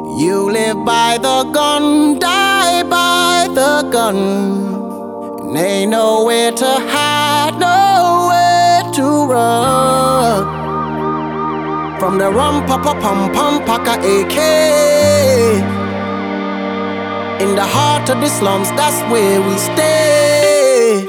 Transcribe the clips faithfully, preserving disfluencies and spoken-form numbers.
You live by the gun, die by the gun. And ain't nowhere to hide, nowhere to run. From the rum pa pa pum pum paka A K. In the heart of the slums, that's where we stay.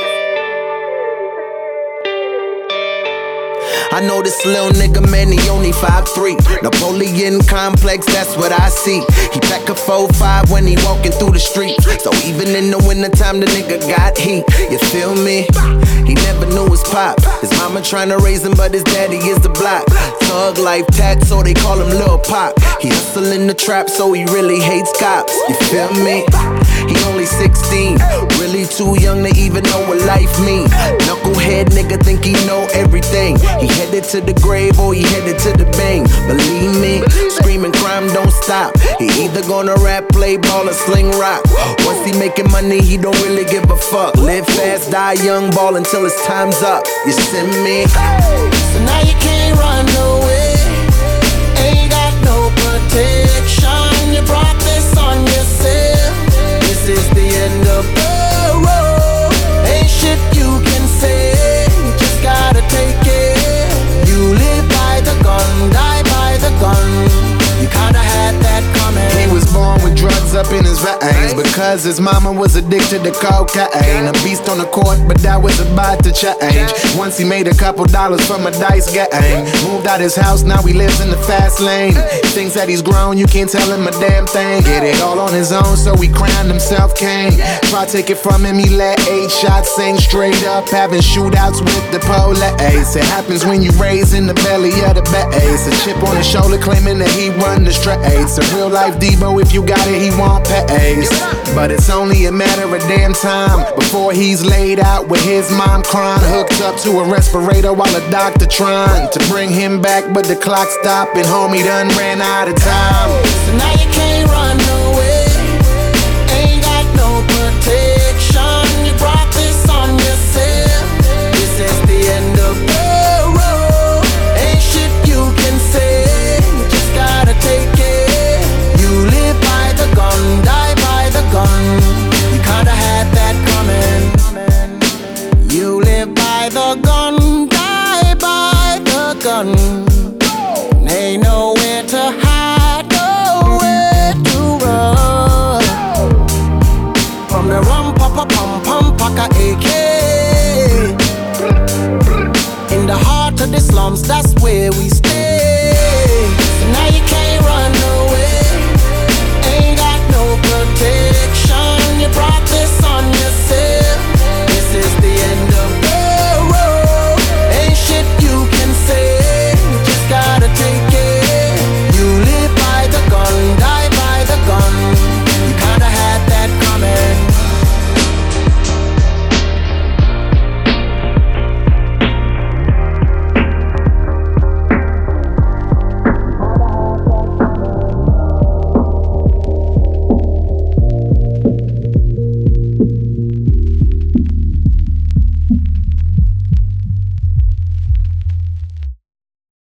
I know this little nigga, man, he only five three. Napoleon complex, that's what I see. He pack a four five when he walking through the street. So even in the wintertime, the nigga got heat. You feel me? He never knew his pop. His mama tryna raise him, but his daddy is the block. Thug life tat, so they call him Lil Pop. He hustle in the trap, so he really hates cops. You feel me? He only sixteen, really too young to even know what life mean. Knucklehead nigga think he know everything. He headed to the grave or he headed to the bang. Believe me, screaming crime don't stop. He either gonna rap, play ball, or sling rock. Once he making money, he don't really give a fuck. Live fast, die young, ball until his time's up. You see me? So now you can't run away. Ain't got no protection. You brought this on yourself. This is the end of the road. Ain't shit you can say. You just gotta take it. You live by the gun, die by the gun. You kinda had that coming. He was born with drugs up in his veins because his mama was addicted to cocaine. A beast on the court, but that was about to change. Once he made a couple dollars from a dice game. Moved out his house, now he lives in the fast lane. Thinks that he's grown, you can't tell him a damn thing. Get it all on his own, so he crowned himself king. Try to take it from him, he let eight shots sing straight up. Having shootouts with the police. It happens when you raise in the belly of the bass. A chip on his shoulder claiming that he run the straights. A real life Debo, if you got it, he won't pays. But it's only a matter of damn time before he's laid out with his mom crying, hooked up to a respirator while a doctor trying to bring him back, but the clock stopped and homie done ran out of time. So now you